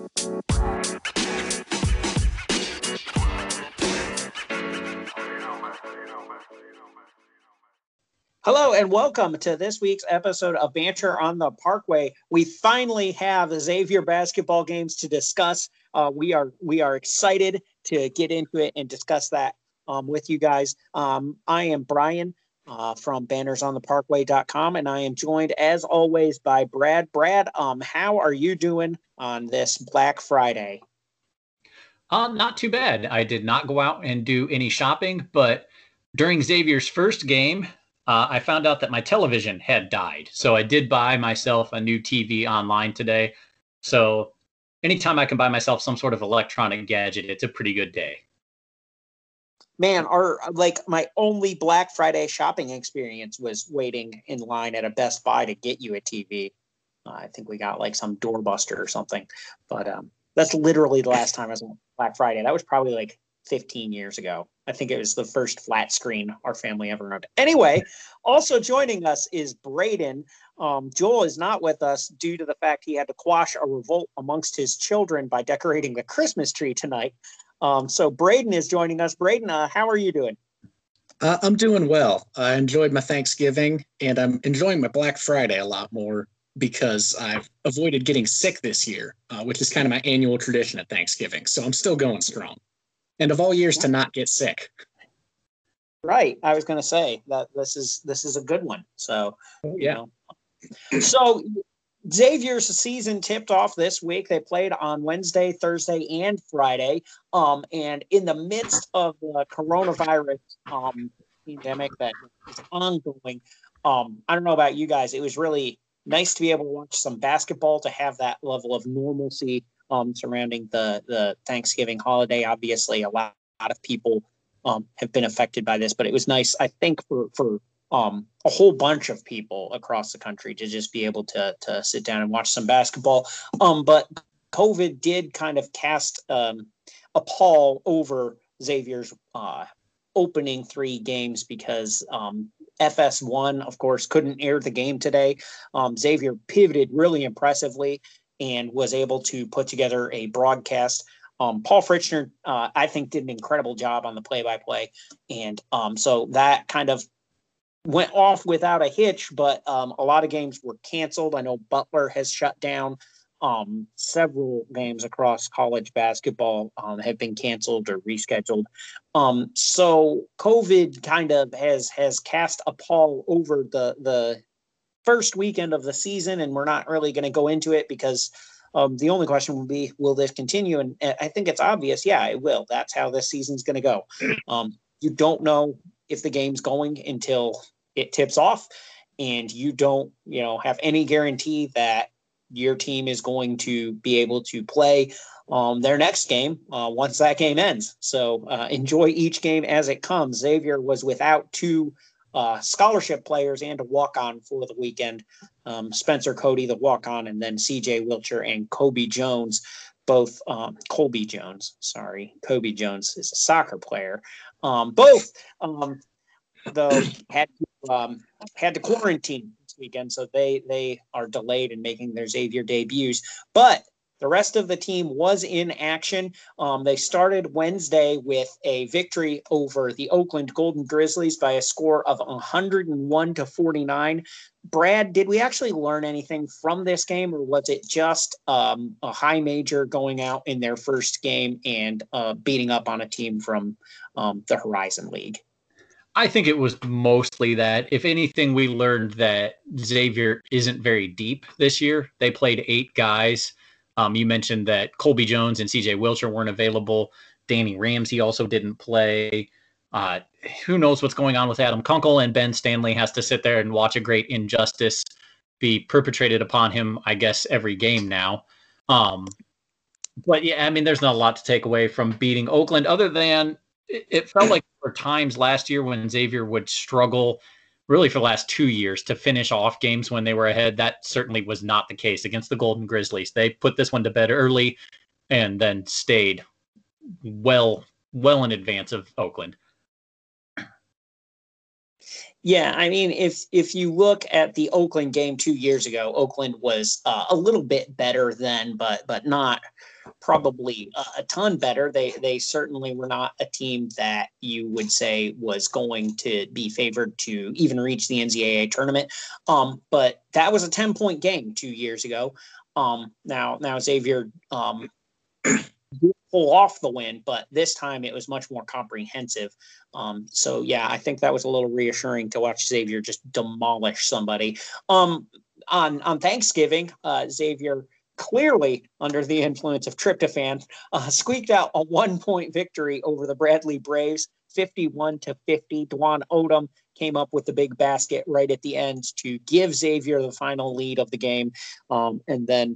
Hello and welcome to this week's episode of Banter on the Parkway. We finally have the Xavier basketball games to discuss. We are excited to get into it and discuss that with you guys. I am Brian from bannersontheparkway.com, and I am joined as always by Brad. Brad, how are you doing on this Black Friday? Not too bad. I did not go out and do any shopping, but during Xavier's first game, I found out that my television had died. So I did buy myself a new TV online today. So anytime I can buy myself some sort of electronic gadget, it's a pretty good day. Man, my only Black Friday shopping experience was waiting in line at a Best Buy to get you a TV. I think we got like some doorbuster or something, but that's literally the last time I was on Black Friday. That was probably like 15 years ago. I think it was the first flat screen our family ever owned. Anyway, also joining us is Braden. Joel is not with us due to the fact he had to quash a revolt amongst his children by decorating the Christmas tree tonight. So Braden is joining us. Braden, how are you doing? I'm doing well. I enjoyed my Thanksgiving, and I'm enjoying my Black Friday a lot more because I've avoided getting sick this year, which is kind of my annual tradition at Thanksgiving. So I'm still going strong. And of all years to not get sick. Right. I was going to say that this is a good one. So, yeah. So Xavier's season tipped off this week. They played on Wednesday, Thursday, and Friday. And in the midst of the coronavirus pandemic that is ongoing, I don't know about you guys. It was really nice to be able to watch some basketball, to have that level of normalcy surrounding the Thanksgiving holiday. Obviously, a lot of people have been affected by this, but it was nice, I think, for a whole bunch of people across the country to just be able to sit down and watch some basketball. But COVID did kind of cast a pall over Xavier's opening 3 games because FS1, of course, couldn't air the game today. Xavier pivoted really impressively and was able to put together a broadcast. Paul Fritchner, I think, did an incredible job on the play-by-play. And so that kind of went off without a hitch, but a lot of games were canceled. I know Butler has shut down. Several games across college basketball have been canceled or rescheduled. So COVID kind of has cast a pall over the first weekend of the season, and we're not really going to go into it because the only question will be, will this continue? And I think it's obvious. Yeah, it will. That's how this season's going to go. You don't know if the game's going until it tips off, and you don't, have any guarantee that your team is going to be able to play their next game once that game ends. So enjoy each game as it comes. Xavier was without 2 scholarship players and a walk-on for the weekend. Spencer Cody, the walk-on, and then CJ Wilcher and Kobe Jones, both Colby Jones. Sorry, Kobe Jones is a soccer player. Both though had to quarantine this weekend, so they are delayed in making their Xavier debuts. But the rest of the team was in action. They started Wednesday with a victory over the Oakland Golden Grizzlies by a score of 101-49. Brad, did we actually learn anything from this game, or was it just a high major going out in their first game and beating up on a team from the Horizon League? I think it was mostly that. If anything, we learned that Xavier isn't very deep this year. They played 8 guys. You mentioned that Colby Jones and CJ Wilcher weren't available. Danny Ramsey also didn't play. Who knows what's going on with Adam Kunkel, and Ben Stanley has to sit there and watch a great injustice be perpetrated upon him, I guess, every game now. But yeah, I mean, there's not a lot to take away from beating Oakland other than it felt like there were times last year when Xavier would struggle really for the last 2 years to finish off games when they were ahead. That certainly was not the case against the Golden Grizzlies. They put this one to bed early and then stayed well in advance of Oakland. Yeah, I mean, if you look at the Oakland game 2 years ago, Oakland was a little bit better then, but not probably a ton better. They certainly were not a team that you would say was going to be favored to even reach the NCAA tournament. But that was a 10-point game 2 years ago. Now Xavier did pull off the win, but this time it was much more comprehensive. So yeah, I think that was a little reassuring to watch Xavier just demolish somebody. On Thanksgiving, Xavier, clearly under the influence of tryptophan, squeaked out a 1-point victory over the Bradley Braves, 51-50. Dwan Odom came up with the big basket right at the end to give Xavier the final lead of the game. And then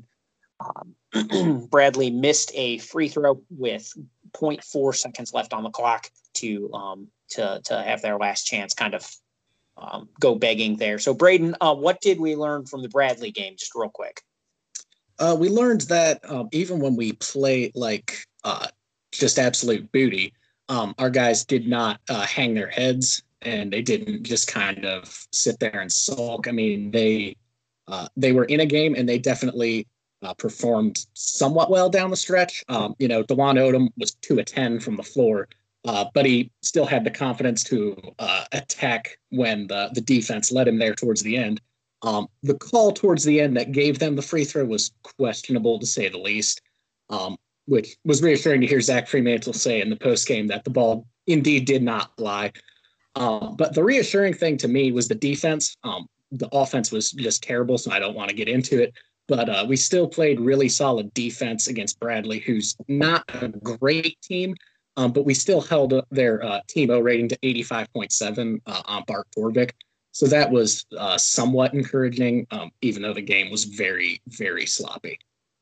Bradley missed a free throw with 0.4 seconds left on the clock to have their last chance kind of go begging there. So Braden, what did we learn from the Bradley game, just real quick? We learned that even when we play like just absolute booty, our guys did not hang their heads, and they didn't just kind of sit there and sulk. I mean, they were in a game, and they definitely performed somewhat well down the stretch. Dwan Odom was 2 of 10 from the floor, but he still had the confidence to attack when the defense led him there towards the end. The call towards the end that gave them the free throw was questionable, to say the least, which was reassuring to hear Zach Freemantle say in the postgame that the ball indeed did not lie. But the reassuring thing to me was the defense. The offense was just terrible, so I don't want to get into it. But we still played really solid defense against Bradley, who's not a great team, but we still held up their team O rating to 85.7 on Bart Torvik. So that was somewhat encouraging, even though the game was very, very sloppy.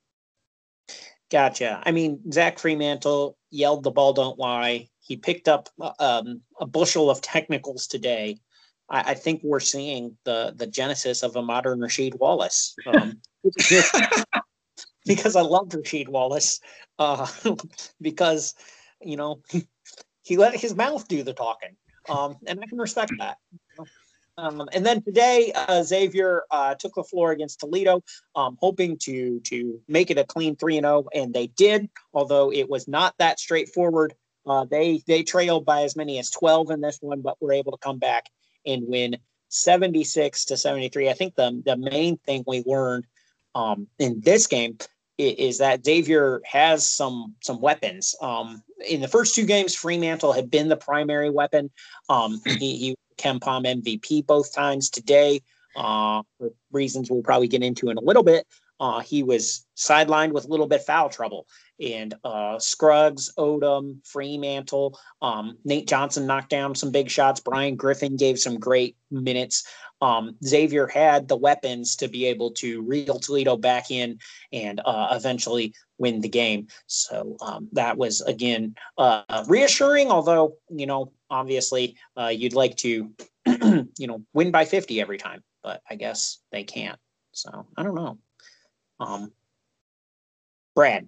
Gotcha. I mean, Zach Freemantle yelled the ball don't lie. He picked up a bushel of technicals today. I think we're seeing the genesis of a modern Rasheed Wallace. Because I love Rasheed Wallace. Because, he let his mouth do the talking. And I can respect that. And then today, Xavier took the floor against Toledo, hoping to make it a clean 3-0, and they did, although it was not that straightforward. They trailed by as many as 12 in this one, but were able to come back and win 76-73. I think the main thing we learned in this game is that Xavier has some weapons. In the first 2 games, Freemantle had been the primary weapon. He KenPom MVP both times. Today, for reasons we'll probably get into in a little bit, he was sidelined with a little bit foul trouble. And Scruggs, Odom, Freemantle, Nate Johnson knocked down some big shots. Brian Griffin gave some great minutes. Xavier had the weapons to be able to reel Toledo back in and eventually win the game. So that was, again, reassuring, although, obviously you'd like to, win by 50 every time, but I guess they can't. So I don't know. Brad.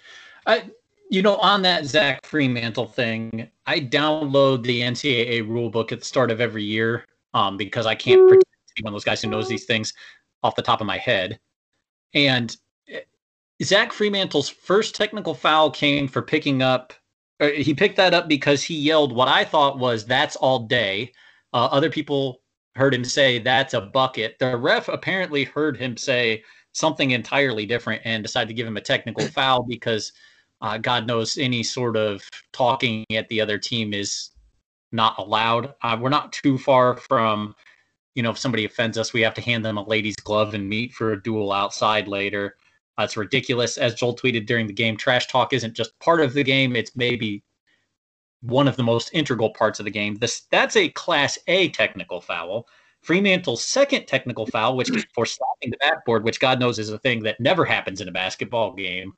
On that Zach Freemantle thing, I download the NCAA rule book at the start of every year because I can't pretend to be one of those guys who knows these things off the top of my head. And Zach Fremantle's first technical foul came for picking up. He picked that up because he yelled what I thought was "that's all day." Other people heard him say "that's a bucket." The ref apparently heard him say something entirely different and decided to give him a technical foul because God knows any sort of talking at the other team is not allowed. We're not too far from, if somebody offends us, we have to hand them a lady's glove and meet for a duel outside later. It's ridiculous. As Joel tweeted during the game, trash talk isn't just part of the game. It's maybe one of the most integral parts of the game. That's a Class A technical foul. Fremantle's second technical foul, which for slapping the backboard, which God knows is a thing that never happens in a basketball game,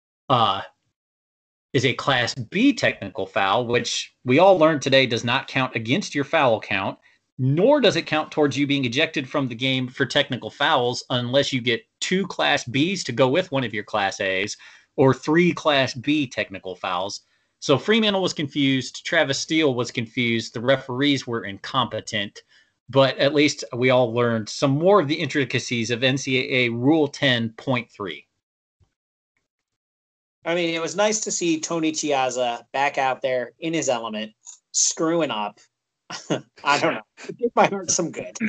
is a Class B technical foul, which we all learned today does not count against your foul count, nor does it count towards you being ejected from the game for technical fouls unless you get 2 Class Bs to go with one of your Class As or 3 Class B technical fouls. So Freemantle was confused. Travis Steele was confused. The referees were incompetent. But at least we all learned some more of the intricacies of NCAA Rule 10.3. I mean, it was nice to see Tony Chiazza back out there in his element, screwing up. I don't know. It did my heart some good.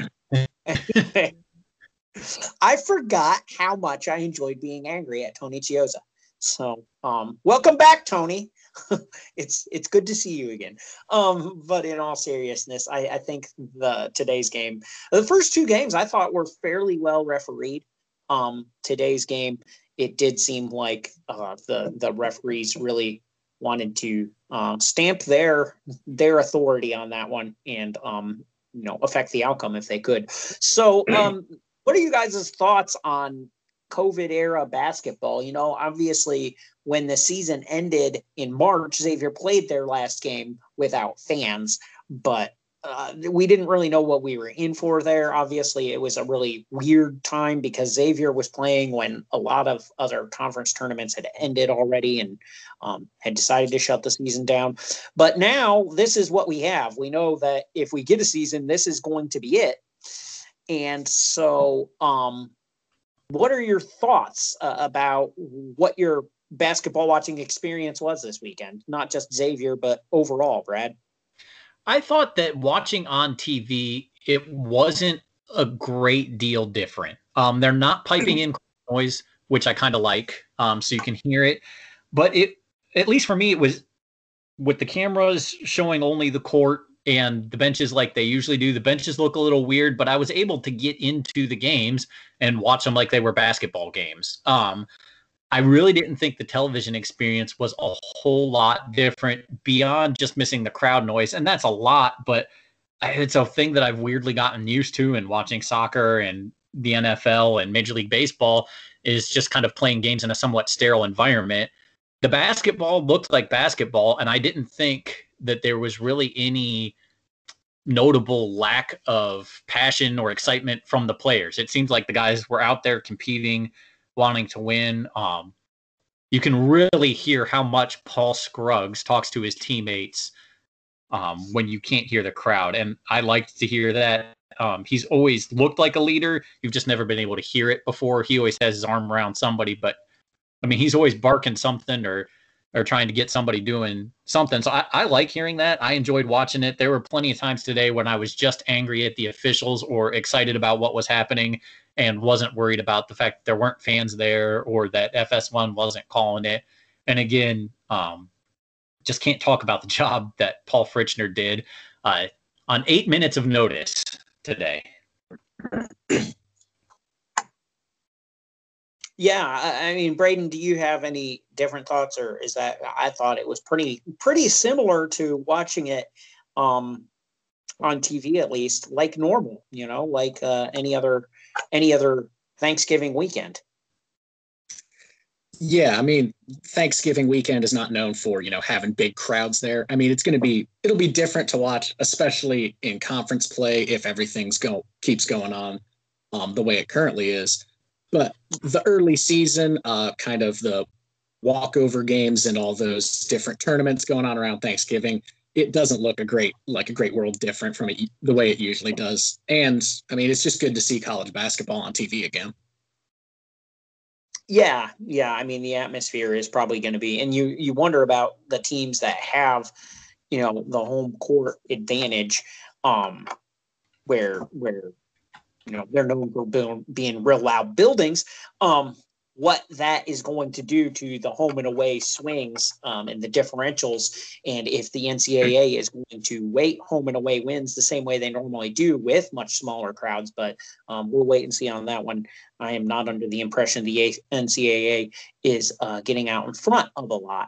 I forgot how much I enjoyed being angry at Tony Chiozza. So, welcome back, Tony. It's good to see you again. But in all seriousness, I think today's game, the first two games, I thought were fairly well refereed. Today's game, it did seem like the referees really wanted to stamp their authority on that one and affect the outcome if they could. So, what are you guys' thoughts on COVID era basketball? Obviously, when the season ended in March, Xavier played their last game without fans, but we didn't really know what we were in for there. Obviously, it was a really weird time because Xavier was playing when a lot of other conference tournaments had ended already and had decided to shut the season down. But now this is what we have. We know that if we get a season, this is going to be it. And so what are your thoughts about what your basketball watching experience was this weekend? Not just Xavier, but overall, Brad. I thought that watching on TV, it wasn't a great deal different. They're not piping in noise, which I kind of like, so you can hear it. But at least for me, it was with the cameras showing only the court and the benches like they usually do. The benches look a little weird, but I was able to get into the games and watch them like they were basketball games. I really didn't think the television experience was a whole lot different beyond just missing the crowd noise. And that's a lot, but it's a thing that I've weirdly gotten used to in watching soccer and the NFL and Major League Baseball is just kind of playing games in a somewhat sterile environment. The basketball looked like basketball, and I didn't think that there was really any notable lack of passion or excitement from the players. It seems like the guys were out there competing, wanting to win. You can really hear how much Paul Scruggs talks to his teammates when you can't hear the crowd. And I liked to hear that. He's always looked like a leader. You've just never been able to hear it before. He always has his arm around somebody, but I mean, he's always barking something or trying to get somebody doing something. So I like hearing that. I enjoyed watching it. There were plenty of times today when I was just angry at the officials or excited about what was happening and wasn't worried about the fact that there weren't fans there or that FS1 wasn't calling it. And again, just can't talk about the job that Paul Fritchner did on 8 minutes of notice today. Yeah, I mean, Braden, do you have any different thoughts, or is that I thought it was pretty similar to watching it on TV, at least, like normal, like any other Thanksgiving weekend. Yeah, I mean, Thanksgiving weekend is not known for, having big crowds there. I mean, it'll be different to watch, especially in conference play if everything's keeps going on the way it currently is. But the early season, kind of the walkover games and all those different tournaments going on around Thanksgiving, it doesn't look a great world different from the way it usually does. And I mean, it's just good to see college basketball on TV again. Yeah. I mean, the atmosphere is probably going to be, and you wonder about the teams that have, the home court advantage, where they're known for being real loud buildings. What that is going to do to the home and away swings and the differentials, and if the NCAA is going to weight home and away wins the same way they normally do with much smaller crowds. But we'll wait and see on that one. I am not under the impression the NCAA is getting out in front of a lot.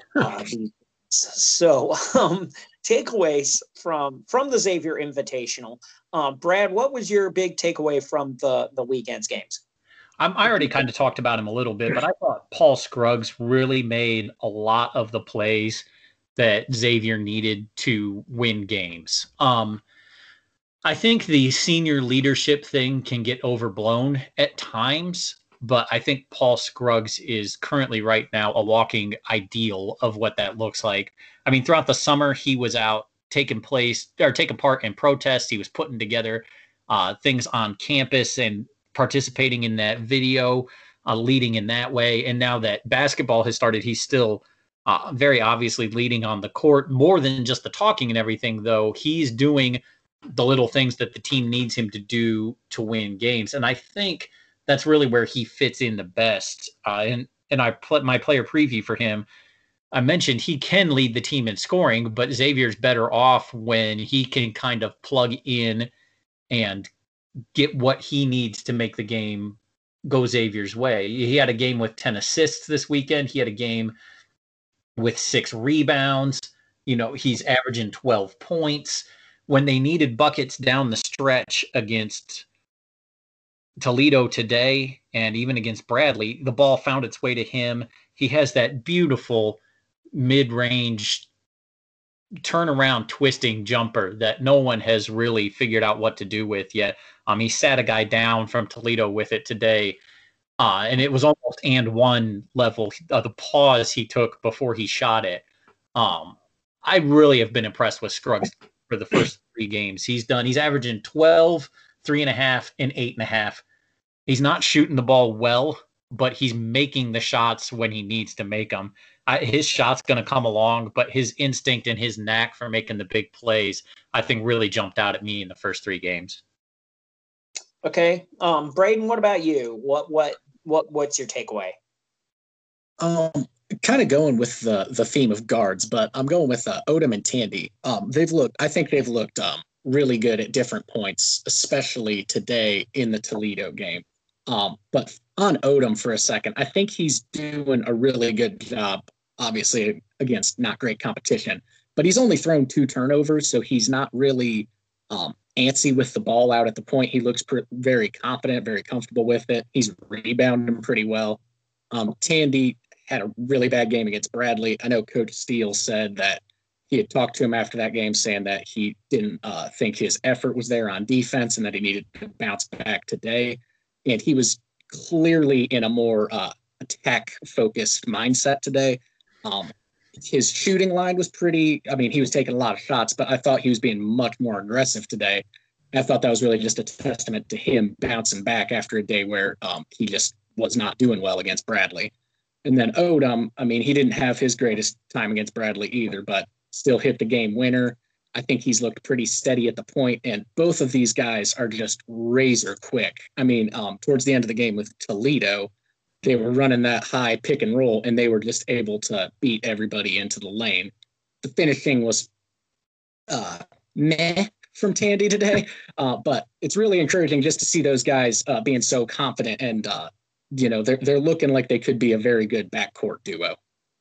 So takeaways from the Xavier Invitational. Brad, what was your big takeaway from the weekend's games? I already kind of talked about him a little bit, but I thought Paul Scruggs really made a lot of the plays that Xavier needed to win games. I think the senior leadership thing can get overblown at times, but I think Paul Scruggs is currently right now a walking ideal of what that looks like. I mean, throughout the summer, he was out taking part in protests. He was putting together things on campus and participating in that video. leading in that way. And now that basketball has started, he's still very obviously leading on the court. More than just the talking and everything, though, he's doing the little things that the team needs him to do to win games. And I think that's really where he fits in the best. And I put my player preview for him. I mentioned he can lead the team in scoring, but Xavier's better off when he can kind of plug in and get what he needs to make the game go Xavier's way. He had a game with 10 assists this weekend. He had a game with 6 rebounds. He's averaging 12 points. When they needed buckets down the stretch against Toledo today and even against Bradley, the ball found its way to him. He has that beautiful mid-range turnaround twisting jumper that no one has really figured out what to do with yet. He sat a guy down from Toledo with it today, and it was almost and one level. The pause he took before he shot it. I really have been impressed with Scruggs for the first 3 games. He's averaging 12, 3.5, and 8.5. He's not shooting the ball well, but he's making the shots when he needs to make them. His shot's going to come along, but his instinct and his knack for making the big plays, I think, really jumped out at me in the first 3 games. Okay, Braden, what about you? What's your takeaway? Kind of going with the theme of guards, but I'm going with Odom and Tandy. I think they've looked really good at different points, especially today in the Toledo game. But on Odom for a second, I think he's doing a really good job, obviously against not great competition, but he's only thrown 2 turnovers, so he's not really antsy with the ball out at the point. He looks very confident, very comfortable with it. He's rebounding pretty well. Tandy had a really bad game against Bradley. I know Coach Steele said that he had talked to him after that game saying that he didn't think his effort was there on defense and that he needed to bounce back today. And he was clearly in a more attack-focused mindset today. His shooting line was he was taking a lot of shots, but I thought he was being much more aggressive today. I thought that was really just a testament to him bouncing back after a day where he just was not doing well against Bradley. And then Odom, he didn't have his greatest time against Bradley either, but still hit the game winner. I think he's looked pretty steady at the point, and both of these guys are just razor quick. Towards the end of the game with Toledo, they were running that high pick and roll, and they were just able to beat everybody into the lane. The finishing was meh from Tandy today, but it's really encouraging just to see those guys being so confident, and they're looking like they could be a very good backcourt duo.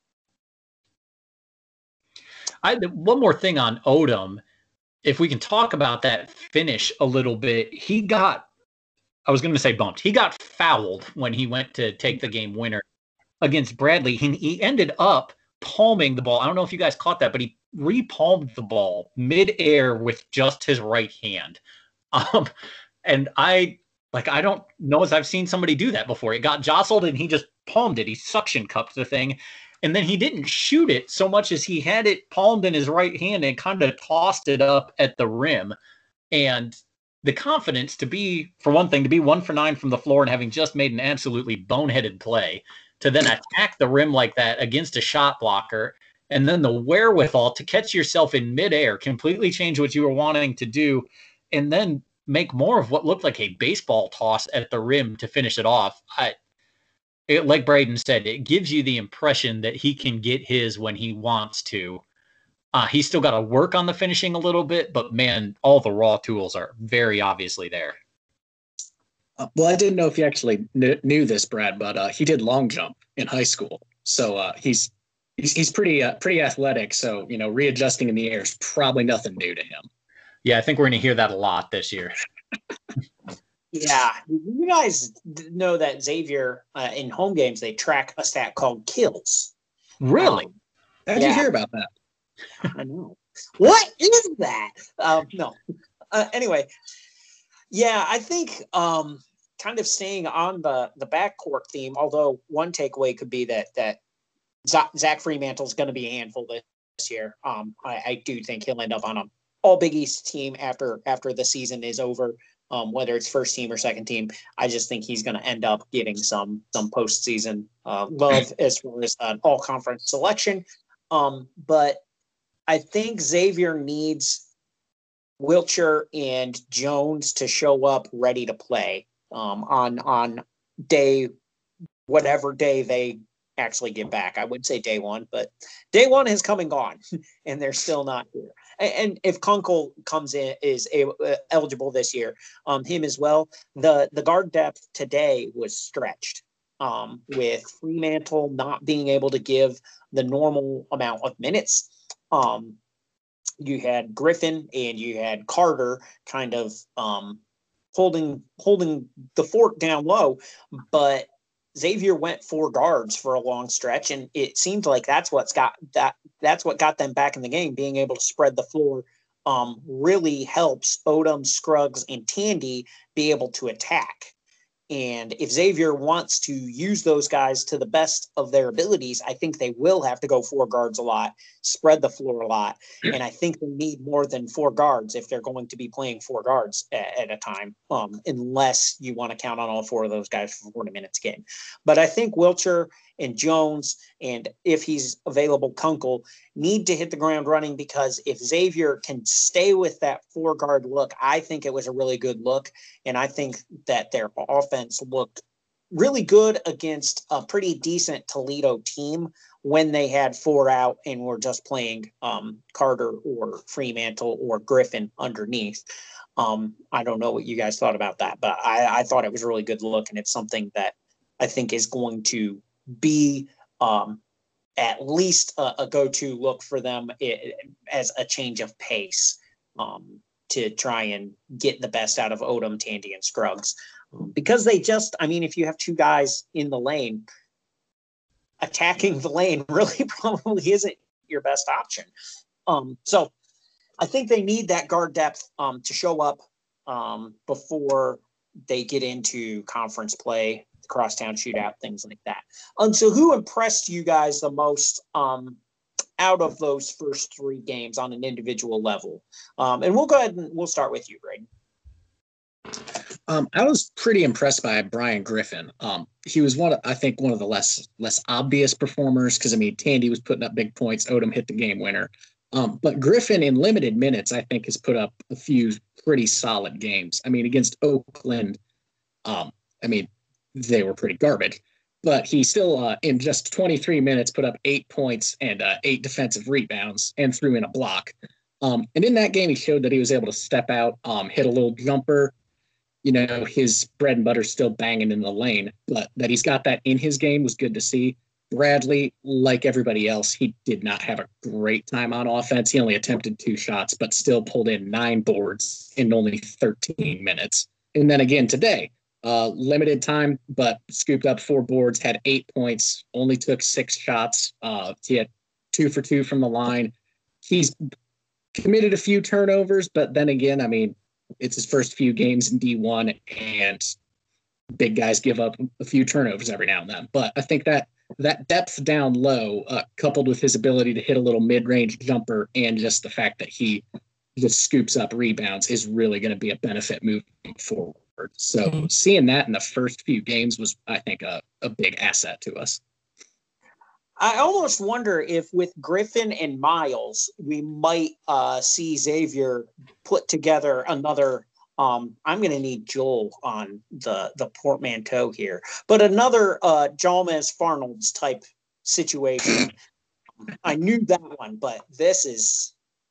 One more thing on Odom, if we can talk about that finish a little bit, I was going to say bumped. He got fouled when he went to take the game winner against Bradley. He ended up palming the ball. I don't know if you guys caught that, but he re-palmed the ball midair with just his right hand. And I don't know if I've seen somebody do that before. It got jostled and he just palmed it. He suction cupped the thing. And then he didn't shoot it so much as he had it palmed in his right hand and kind of tossed it up at the rim. And the confidence to be 1 for 9 from the floor and having just made an absolutely boneheaded play, to then attack the rim like that against a shot blocker, and then the wherewithal to catch yourself in midair, completely change what you were wanting to do, and then make more of what looked like a baseball toss at the rim to finish it off. Like Braden said, it gives you the impression that he can get his when he wants to. He's still got to work on the finishing a little bit, but man, all the raw tools are very obviously there. Well, I didn't know if you actually knew this, Brad, but he did long jump in high school. So he's pretty athletic. So, readjusting in the air is probably nothing new to him. Yeah, I think we're going to hear that a lot this year. Yeah. You guys know that Xavier, in home games, they track a stat called kills. Really? How'd you hear about that? I know. What is that? No. Anyway, yeah, I think kind of staying on the backcourt theme, although one takeaway could be that Zach Freemantle is going to be a handful this year. I do think he'll end up on an all Big East team after the season is over. whether it's first team or second team. I just think he's going to end up getting some postseason love as far as an all conference selection. But I think Xavier needs Wilcher and Jones to show up ready to play on day, whatever day they actually get back. I would say day one, but day one has come and gone and they're still not here. And if Kunkel comes in, is eligible this year, him as well, the guard depth today was stretched with Fremantle not being able to give the normal amount of minutes. You had Griffin and you had Carter kind of holding the fort down low, but Xavier went 4 guards for a long stretch, and it seemed like that's what got them back in the game. Being able to spread the floor really helps Odom, Scruggs, and Tandy be able to attack. And if Xavier wants to use those guys to the best of their abilities, I think they will have to go 4 guards a lot, spread the floor a lot. And I think they need more than 4 guards if they're going to be playing 4 guards at a time, unless you want to count on all 4 of those guys for 40 minutes a game. But I think Wilcher and Jones, and if he's available, Kunkel, need to hit the ground running, because if Xavier can stay with that 4-guard look, I think it was a really good look. And I think that their offense looked really good against a pretty decent Toledo team when they had 4 out and were just playing Carter or Fremantle or Griffin underneath. I don't know what you guys thought about that, but I thought it was a really good look, and it's something that I think is going to be at least a go-to look for them as a change of pace to try and get the best out of Odom, Tandy, and Scruggs. Because they just, I mean, if you have 2 guys in the lane, attacking the lane really probably isn't your best option. So I think they need that guard depth to show up before they get into conference play, crosstown shootout, things like that. So who impressed you guys the most out of those first 3 games on an individual level? And we'll go ahead and we'll start with you, Braden. I was pretty impressed by Brian Griffin. He was one of the less obvious performers, because I mean, Tandy was putting up big points, Odom hit the game winner. But Griffin in limited minutes, I think, has put up a few pretty solid games. I mean, against Oakland, they were pretty garbage, but he still, in just 23 minutes, put up 8 points and 8 defensive rebounds and threw in a block. And in that game, he showed that he was able to step out, hit a little jumper. You know, his bread and butter still banging in the lane, but that he's got that in his game was good to see. Bradley, like everybody else, he did not have a great time on offense. He only attempted 2 shots, but still pulled in 9 boards in only 13 minutes. And then again today, limited time, but scooped up 4 boards, had 8 points, only took 6 shots. He had 2 for 2 from the line. He's committed a few turnovers, but then again, I mean, it's his first few games in D1, and big guys give up a few turnovers every now and then. But I think that depth down low, coupled with his ability to hit a little mid-range jumper and just the fact that he just scoops up rebounds, is really going to be a benefit moving forward. So seeing that in the first few games was, I think, a big asset to us. I almost wonder if with Griffin and Miles, we might see Xavier put together another. I'm going to need Joel on the portmanteau here, but another Jalmez Farnolds type situation. I knew that one, but this is.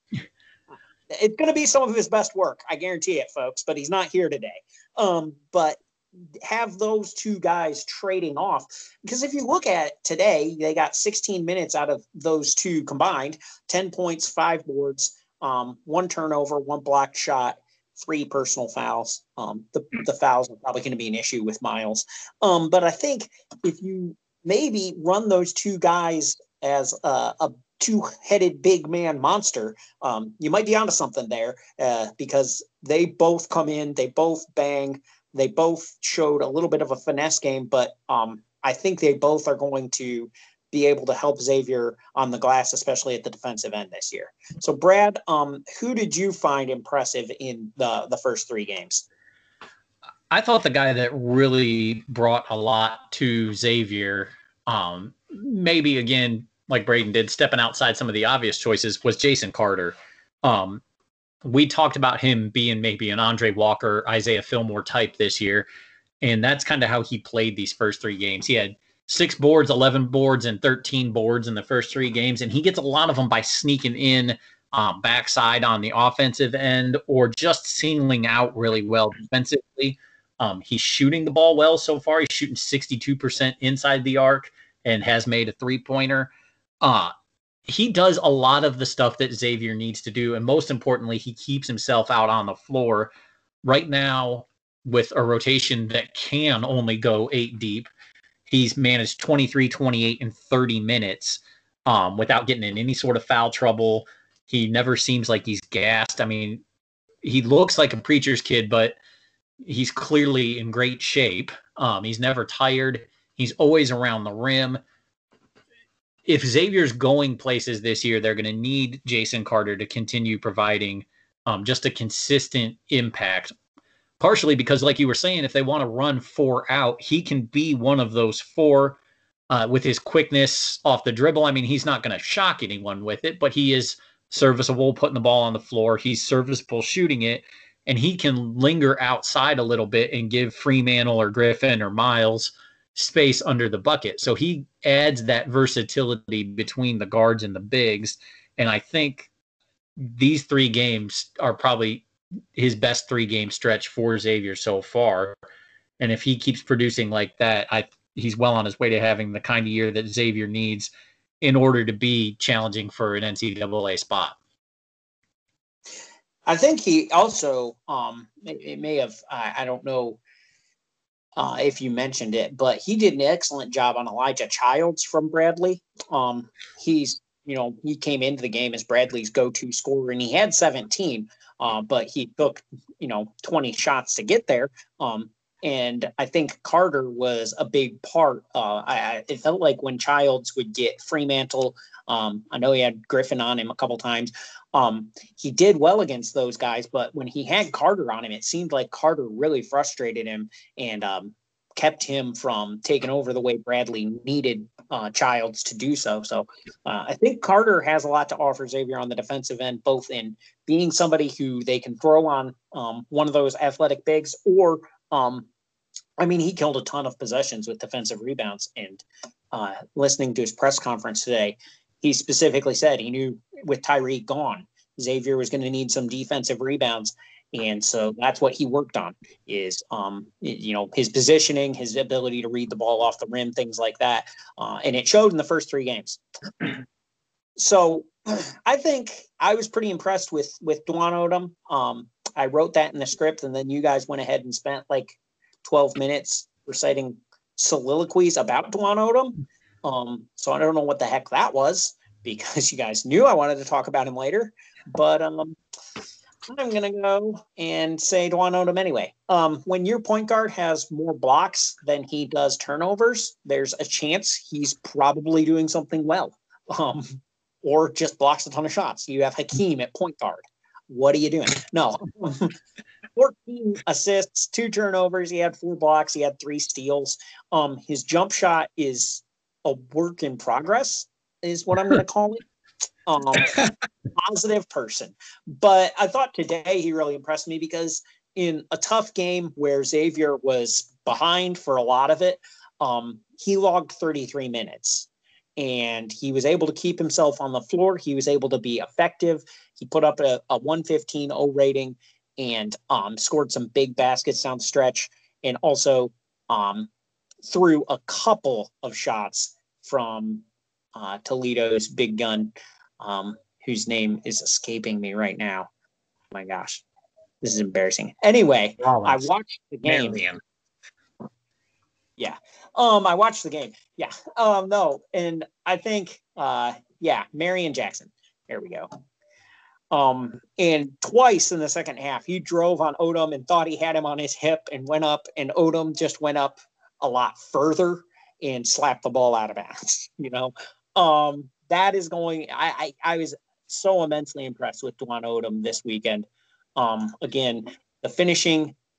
It's going to be some of his best work. I guarantee it, folks, but he's not here today. But have those 2 guys trading off, because if you look at today, they got 16 minutes out of those 2 combined, 10 points, 5 boards, 1 turnover, 1 blocked shot, 3 personal fouls. The fouls are probably going to be an issue with Miles. But I think if you maybe run those 2 guys as a 2-headed big man monster, you might be onto something there, because they both come in, they both bang, they both showed a little bit of a finesse game, but I think they both are going to be able to help Xavier on the glass, especially at the defensive end this year. So Brad, who did you find impressive in the first 3 games? I thought the guy that really brought a lot to Xavier, maybe again, like Braden did, stepping outside some of the obvious choices, was Jason Carter. Um, we talked about him being maybe an Andre Walker, Isaiah Fillmore type this year. And that's kind of how he played these first three games. He had 6 boards, 11 boards, and 13 boards in the first three games. And he gets a lot of them by sneaking in backside on the offensive end or just singling out really well defensively. He's shooting the ball well so far. He's shooting 62% inside the arc and has made a three-pointer. He does a lot of the stuff that Xavier needs to do. And most importantly, he keeps himself out on the floor. Right now, with a rotation that can only go 8 deep, he's managed 23, 28, and 30 minutes without getting in any sort of foul trouble. He never seems like he's gassed. I mean, he looks like a preacher's kid, but he's clearly in great shape. He's never tired. He's always around the rim. If Xavier's going places this year, they're going to need Jason Carter to continue providing just a consistent impact. Partially because, like you were saying, if they want to run 4 out, he can be one of those 4 with his quickness off the dribble. I mean, he's not going to shock anyone with it, but he is serviceable putting the ball on the floor. He's serviceable shooting it, and he can linger outside a little bit and give Fremantle or Griffin or Miles space under the bucket. So he adds that versatility between the guards and the bigs. And I think these 3 games are probably his best 3-game stretch for Xavier so far. And if he keeps producing like that, he's well on his way to having the kind of year that Xavier needs in order to be challenging for an NCAA spot. I think he also, it may have, I don't know if you mentioned it, but he did an excellent job on Elijah Childs from Bradley. He came into the game as Bradley's go-to scorer, and he had 17, but he took, 20 shots to get there. And I think Carter was a big part. It felt like when Childs would get Fremantle, I know he had Griffin on him a couple times. He did well against those guys, but when he had Carter on him, it seemed like Carter really frustrated him and kept him from taking over the way Bradley needed Childs to do so. So I think Carter has a lot to offer Xavier on the defensive end, both in being somebody who they can throw on one of those athletic bigs or he killed a ton of possessions with defensive rebounds. And listening to his press conference today, he specifically said he knew with Tyreek gone, Xavier was going to need some defensive rebounds. And so that's what he worked on is, his positioning, his ability to read the ball off the rim, things like that. And it showed in the first 3 games. So I think I was pretty impressed with Dwan Odom. I wrote that in the script, and then you guys went ahead and spent like 12 minutes reciting soliloquies about Dwan Odom. So I don't know what the heck that was because you guys knew I wanted to talk about him later. But I'm going to go and say Dwan Odom anyway. When your point guard has more blocks than he does turnovers, there's a chance he's probably doing something well. Or just blocks a ton of shots. You have Hakeem at point guard. What are you doing? No. 14 assists, 2 turnovers. He had 4 blocks. He had 3 steals. His jump shot is a work in progress, is what I'm going to call it. Positive person. But I thought today he really impressed me because in a tough game where Xavier was behind for a lot of it, he logged 33 minutes. And he was able to keep himself on the floor. He was able to be effective. He put up a 115 O rating and scored some big baskets down the stretch, and also threw a couple of shots from Toledo's big gun, whose name is escaping me right now. Oh my gosh, this is embarrassing. Anyway, I watched the game. Yeah. I watched the game. Yeah. No. And I think, Marion Jackson. There we go. And twice in the second half, he drove on Odom and thought he had him on his hip and went up, and Odom just went up a lot further and slapped the ball out of bounds. That is going, I was so immensely impressed with Dwan Odom this weekend. Again, the finishing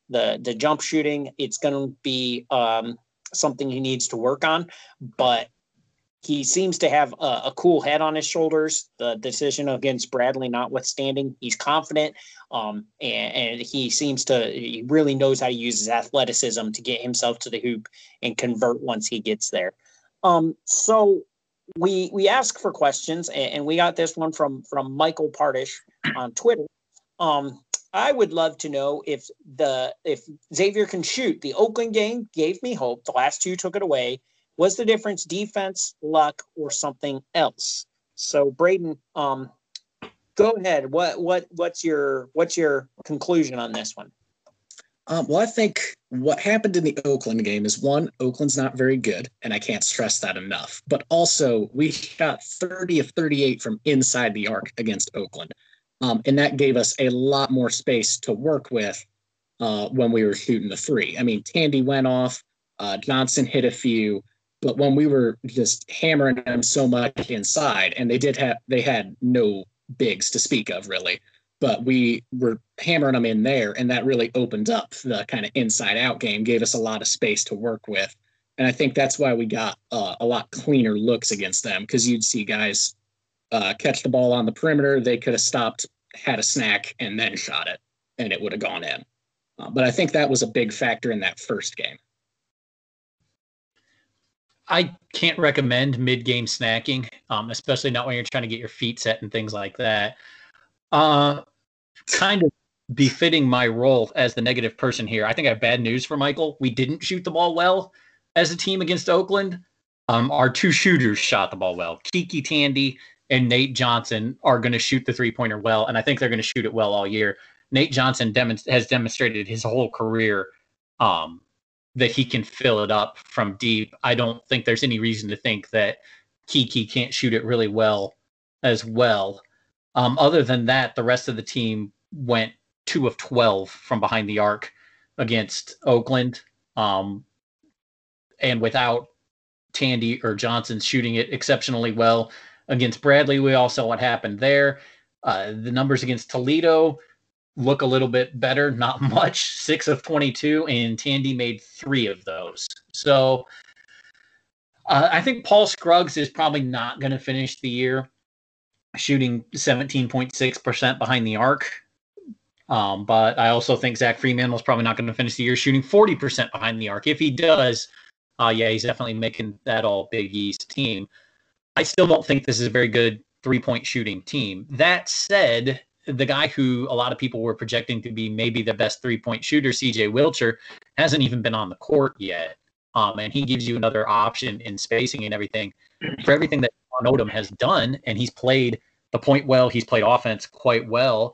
the jump shooting, it's going to be something he needs to work on, but he seems to have a cool head on his shoulders. The decision against Bradley notwithstanding, he's confident, and he really knows how to use his athleticism to get himself to the hoop and convert once he gets there. So we ask for questions, and we got this one from Michael Pardish on Twitter. I would love to know if Xavier can shoot. The Oakland game gave me hope. The last two took it away. Was the difference defense, luck, or something else? So, Braden, go ahead. What's your conclusion on this one? Well, I think what happened in the Oakland game is, one, Oakland's not very good, and I can't stress that enough. But also, we shot 30 of 38 from inside the arc against Oakland, and that gave us a lot more space to work with when we were shooting the three. I mean, Tandy went off, Johnson hit a few. But when we were just hammering them so much inside, and they had no bigs to speak of, really, but we were hammering them in there, and that really opened up the kind of inside-out game, gave us a lot of space to work with. And I think that's why we got a lot cleaner looks against them, because you'd see guys catch the ball on the perimeter. They could have stopped, had a snack, and then shot it, and it would have gone in. But I think that was a big factor in that first game. I can't recommend mid-game snacking, especially not when you're trying to get your feet set and things like that. Kind of befitting my role as the negative person here, I think I have bad news for Michael. We didn't shoot the ball well as a team against Oakland. Our two shooters shot the ball well. Kiki Tandy and Nate Johnson are going to shoot the three-pointer well, and I think they're going to shoot it well all year. Nate Johnson has demonstrated his whole career that he can fill it up from deep. I don't think there's any reason to think that Kiki can't shoot it really well as well. Other than that, the rest of the team went 2 of 12 from behind the arc against Oakland. And without Tandy or Johnson shooting it exceptionally well against Bradley, we all saw what happened there. The numbers against Toledo look a little bit better, not much, 6 of 22, and Tandy made 3 of those. So I think Paul Scruggs is probably not going to finish the year shooting 17.6% behind the arc. But I also think Zach Freemantle is probably not going to finish the year shooting 40% behind the arc. If he does, he's definitely making that all Big East team. I still don't think this is a very good three-point shooting team. That said, the guy who a lot of people were projecting to be maybe the best three-point shooter, CJ Wilcher, hasn't even been on the court yet. And he gives you another option in spacing and everything. For everything that John Odom has done, and he's played the point well, he's played offense quite well,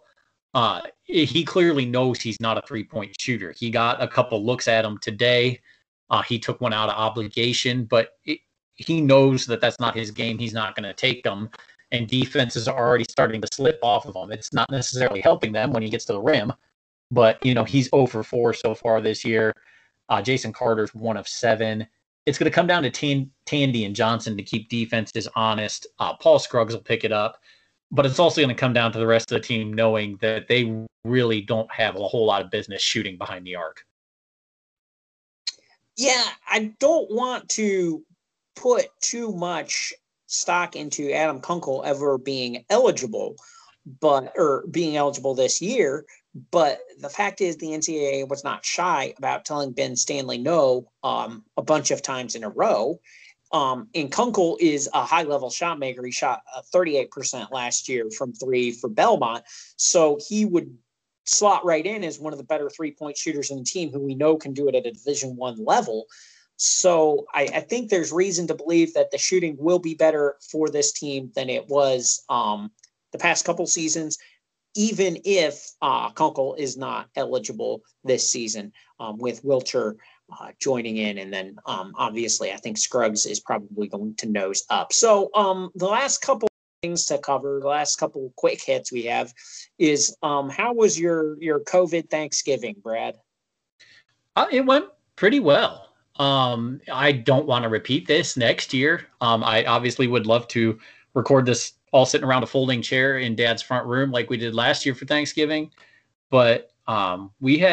he clearly knows he's not a three-point shooter. He got a couple looks at him today. He took one out of obligation, but he knows that that's not his game. He's not going to take them. And defenses are already starting to slip off of him. It's not necessarily helping them when he gets to the rim, but he's 0 for 4 so far this year. Jason Carter's 1 of 7. It's going to come down to Tandy and Johnson to keep defenses honest. Paul Scruggs will pick it up, but it's also going to come down to the rest of the team knowing that they really don't have a whole lot of business shooting behind the arc. Yeah, I don't want to put too much stock into Adam Kunkel ever being eligible, being eligible this year. But the fact is, the NCAA was not shy about telling Ben Stanley no a bunch of times in a row. And Kunkel is a high-level shot maker. He shot 38% last year from 3 for Belmont. So he would slot right in as one of the better three-point shooters in the team who we know can do it at a Division I level. So I think there's reason to believe that the shooting will be better for this team than it was the past couple seasons, even if Kunkel is not eligible this season, with Wilcher joining in. And then obviously I think Scruggs is probably going to nose up. So the last couple things to cover, the last couple quick hits we have is how was your COVID Thanksgiving, Brad? It went pretty well. I don't want to repeat this next year. I obviously would love to record this all sitting around a folding chair in Dad's front room like we did last year for Thanksgiving. But we had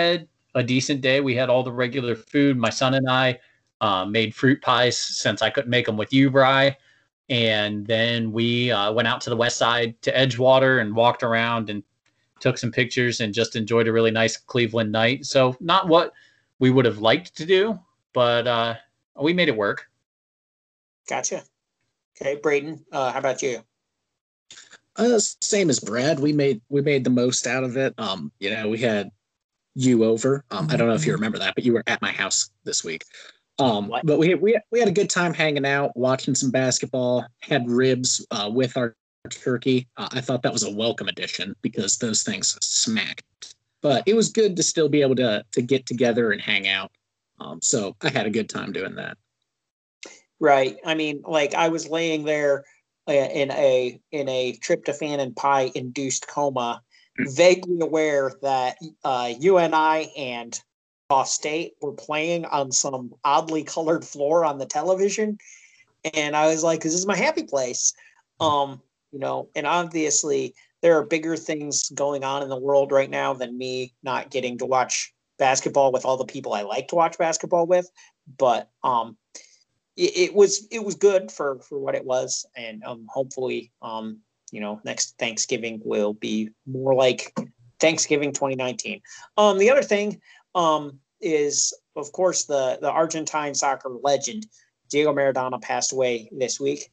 a decent day. We had all the regular food. My son and I made fruit pies since I couldn't make them with you, Bri. And then we went out to the west side to Edgewater and walked around and took some pictures and just enjoyed a really nice Cleveland night. So not what we would have liked to do, but we made it work. Gotcha. Okay, Braden, how about you? Same as Brad. We made the most out of it. We had you over. I don't know if you remember that, but you were at my house this week. But we had a good time hanging out, watching some basketball, had ribs with our turkey. I thought that was a welcome addition because those things smacked. But it was good to still be able to get together and hang out. So I had a good time doing that. Right. I mean, like I was laying there in a tryptophan and pie induced coma, vaguely aware that UNI and Ball State were playing on some oddly colored floor on the television, and I was like, "This is my happy place," And obviously there are bigger things going on in the world right now than me not getting to watch basketball with all the people I like to watch basketball with. But it was good for what it was, and hopefully next Thanksgiving will be more like Thanksgiving 2019. The other thing is, of course, the Argentine soccer legend Diego Maradona passed away this week.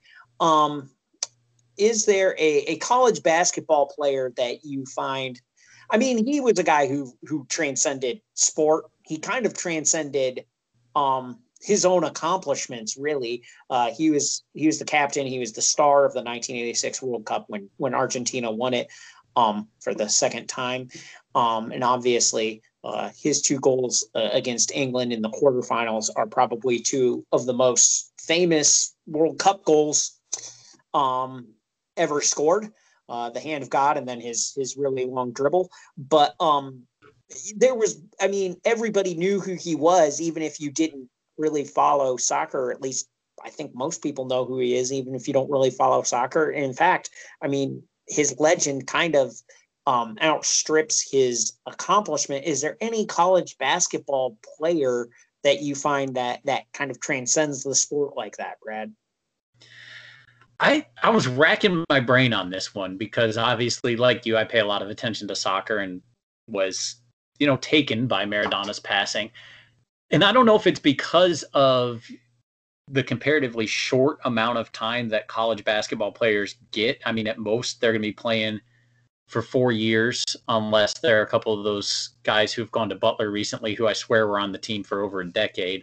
Is there a college basketball player that you find? I mean, he was a guy who transcended sport. He kind of transcended his own accomplishments, really. He was the captain. He was the star of the 1986 World Cup when Argentina won it for the second time. And obviously, his 2 goals against England in the quarterfinals are probably 2 of the most famous World Cup goals ever scored. The hand of God and then his really long dribble. But everybody knew who he was, even if you didn't really follow soccer. At least I think most people know who he is, even if you don't really follow soccer. And in fact, I mean, his legend kind of outstrips his accomplishment. Is there any college basketball player that you find that kind of transcends the sport like that, Brad? I was racking my brain on this one because obviously, like you, I pay a lot of attention to soccer and was, taken by Maradona's passing. And I don't know if it's because of the comparatively short amount of time that college basketball players get. I mean, at most, they're going to be playing for 4 years, unless there are a couple of those guys who've gone to Butler recently, who I swear were on the team for over a decade.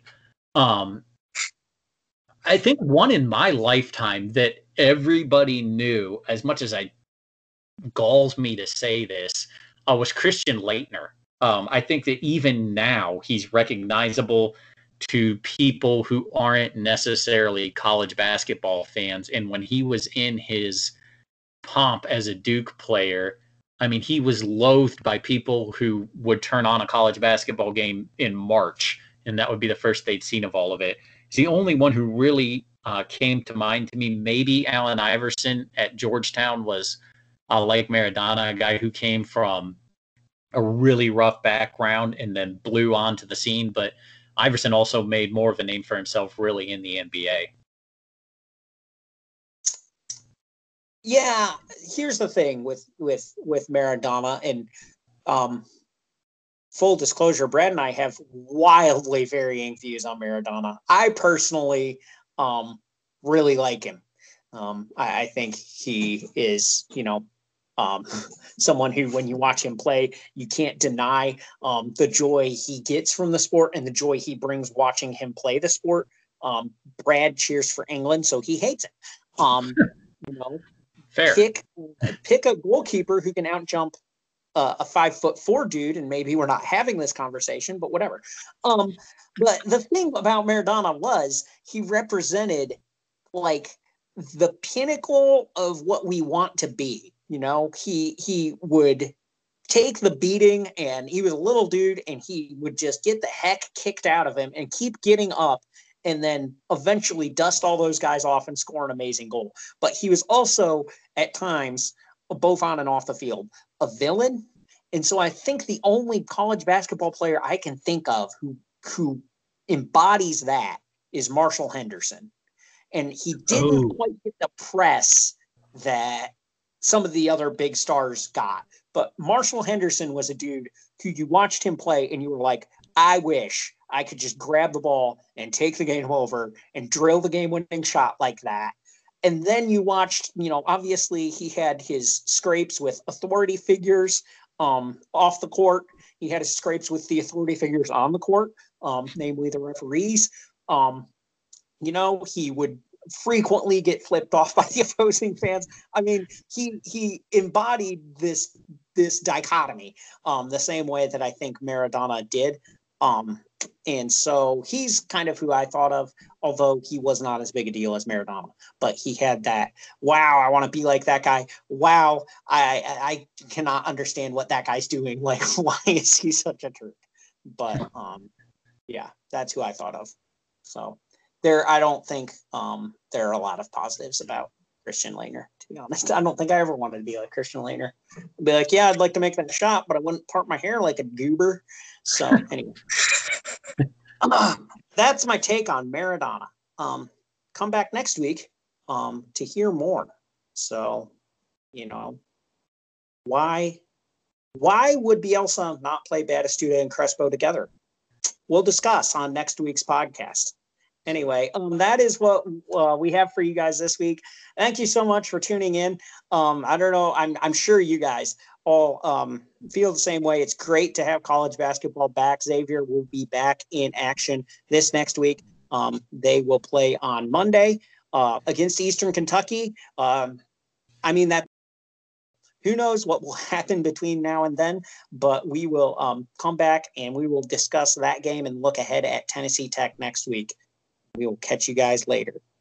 I think one in my lifetime that everybody knew, as much as I galls me to say this, was Christian Laettner. I think that even now he's recognizable to people who aren't necessarily college basketball fans. And when he was in his pomp as a Duke player, I mean, he was loathed by people who would turn on a college basketball game in March, and that would be the first they'd seen of all of it. He's the only one who really came to mind to me. Maybe Allen Iverson at Georgetown was like Maradona, a guy who came from a really rough background and then blew onto the scene. But Iverson also made more of a name for himself really in the NBA. Yeah, here's the thing with Maradona, and full disclosure, Brad and I have wildly varying views on Maradona. I personally really like him. I think he is, someone who, when you watch him play, you can't deny the joy he gets from the sport and the joy he brings watching him play the sport. Brad cheers for England, so he hates it. Fair. Pick a goalkeeper who can outjump a 5'4" dude, and maybe we're not having this conversation, but whatever. But the thing about Maradona was he represented like the pinnacle of what we want to be. He would take the beating, and he was a little dude, and he would just get the heck kicked out of him and keep getting up, and then eventually dust all those guys off and score an amazing goal. But he was also, at times, both on and off the field, a villain And so I think the only college basketball player I can think of who embodies that is Marshall Henderson. And he didn't quite get the press that some of the other big stars got. But Marshall Henderson was a dude who you watched him play and you were like, I wish I could just grab the ball and take the game over and drill the game-winning shot like that. And then you watched, obviously he had his scrapes with authority figures off the court. He had his scrapes with the authority figures on the court, namely the referees. He would frequently get flipped off by the opposing fans. I mean, he embodied this dichotomy the same way that I think Maradona did. And so he's kind of who I thought of, although he was not as big a deal as Maradona. But he had that, wow, I want to be like that guy. Wow, I cannot understand what that guy's doing. Like, why is he such a jerk? But, yeah, that's who I thought of. So I don't think there are a lot of positives about Christian Laettner, to be honest. I don't think I ever wanted to be like Christian Laettner. I'd be like, yeah, I'd like to make that shot, but I wouldn't part my hair like a goober. So anyway, that's my take on Maradona. Come back next week to hear more. So, why would Bielsa not play Batistuta and Crespo together? We'll discuss on next week's podcast. Anyway, that is what we have for you guys this week. Thank you so much for tuning in. I don't know. I'm sure you guys all feel the same way. It's great to have college basketball back. Xavier will be back in action this next week. They will play on Monday against Eastern Kentucky. Who knows what will happen between now and then, but we will come back and we will discuss that game and look ahead at Tennessee Tech next week. We will catch you guys later.